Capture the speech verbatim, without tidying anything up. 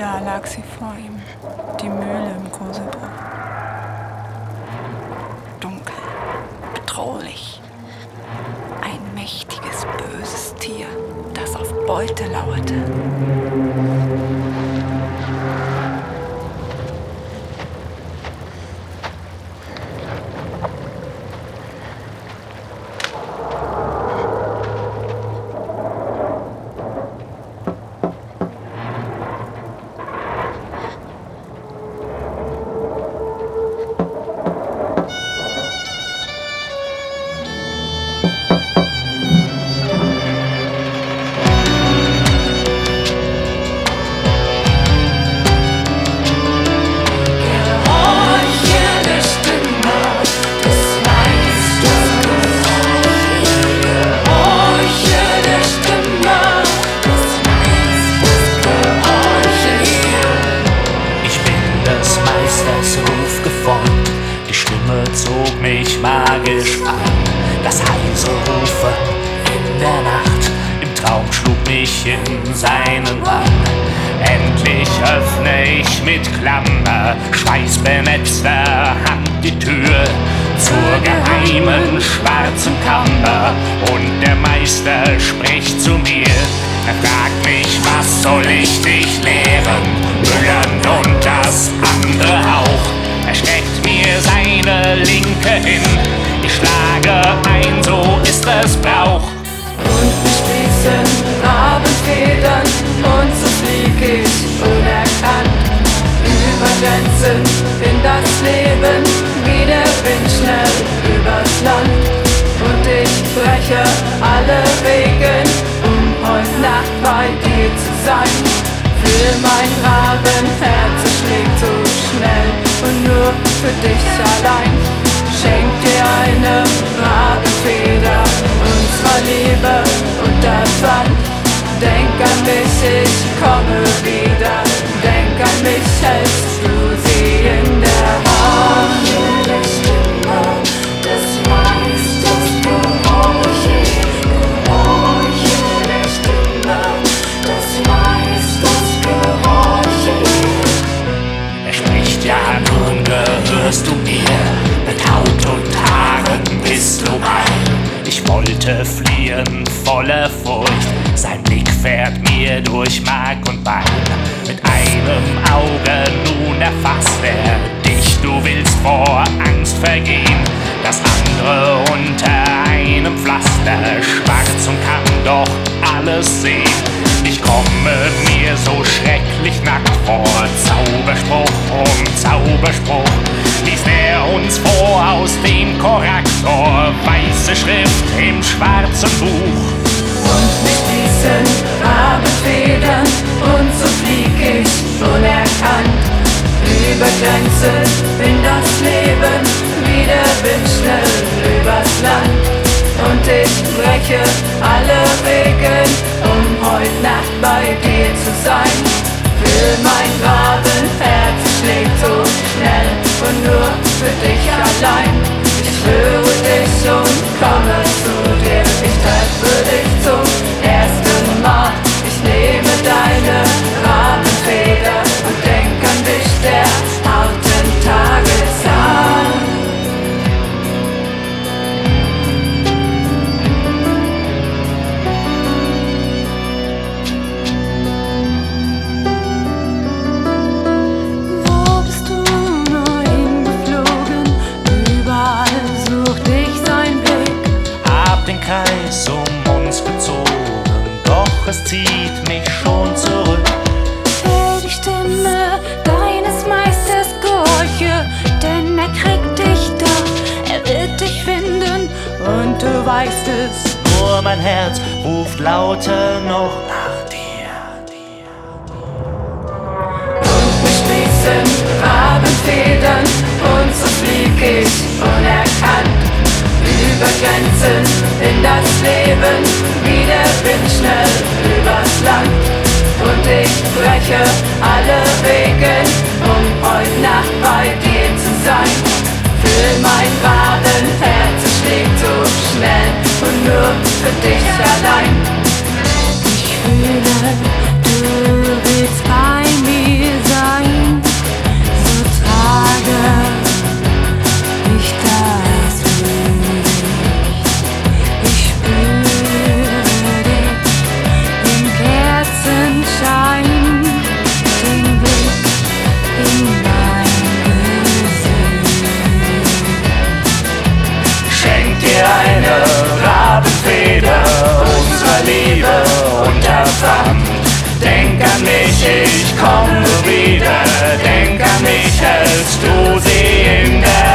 Da lag sie vor ihm, die Mühle im Kosebruch. Dunkel, bedrohlich. Ein mächtiges, böses Tier, das auf Beute lauerte. Zog mich magisch an, das leise Rufen in der Nacht, im Traum schlug mich in seinen Bann. Endlich öffne ich mit Klammer, schweißbenetzter Hand die Tür zur geheimen schwarzen Kammer, und der Meister spricht zu mir. Er fragt mich, was soll ich dich lehren, Müllen und das andere auch. Er steckt mir seine Linke hin, ich schlage ein, so ist es Brauch. Und wir sprießen Rabenfedern, und so flieg ich unerkannt über Grenzen in das Leben, wie der Wind schnell übers Land. Und ich breche alle Regeln, um heute Nacht bei dir zu sein. Für mein Rabenherz schlägt so schnell und nur für dich allein. Schenk dir eine Rabenfeder unserer Liebe und Band. Denk an mich, ich komme wieder. Denk an mich, hältst du sie in der Hand. Die Stimme des Meisters gehorche, gehorche der Stimme des Meisters gehorche. Er spricht, ja nun gehörst du mir, mit Haut und Haaren bist du mein. Ich wollte fliehen, voller Furcht, sein Blick fährt mir durch Mark und Bein. Mit einem Auge nun erfasst er dich, du willst vor Angst vergehen. Das andere unter einem Pflaster, schwarz und kann doch alles sehen. Ich komme mir so schrecklich nackt vor, Zauberspruch um Zauberspruch liest er uns vor aus dem Korrektor, weiße Schrift im schwarzen Buch. Und mit diesen Rabenfedern, und so flieg ich unerkannt über Grenzen in das Leben, wie der Wind schnell übers Land. Und ich breche alle Regeln, um heute Nacht bei dir zu sein. Für mein Rabenherz schlägt so schnell und nur für dich allein. Ich höre dich und komme zu dir, ich treffe dich zum ersten Mal. Ich nehme deine Rabenfeder und denk an dich der harten Tageszahl. Wo bist du nur hingeflogen? Überall sucht dich sein Blick. Hab den Kreis um uns gezogen, doch es zieht mich schon zurück. Hör die Stimme deines Meisters gehorche, denn er kriegt dich doch, er wird dich finden und du weißt es. Nur mein Herz ruft lauter noch nach dir. Und wir sprießen Rabenfedern, und so flieg ich unerkannt über Grenzen in das Leben, wie der Wind schnell übers Land. Und ich breche alle Regeln, um heute Nacht bei dir zu sein. Für mein Rabenherz schlägt so schnell und nur für dich allein. Ich fühle, du willst bei mir dir eine Rabenfeder unserer Liebe unterpfand. Denk an mich, ich komme wieder, denk an mich, hältst du sie in der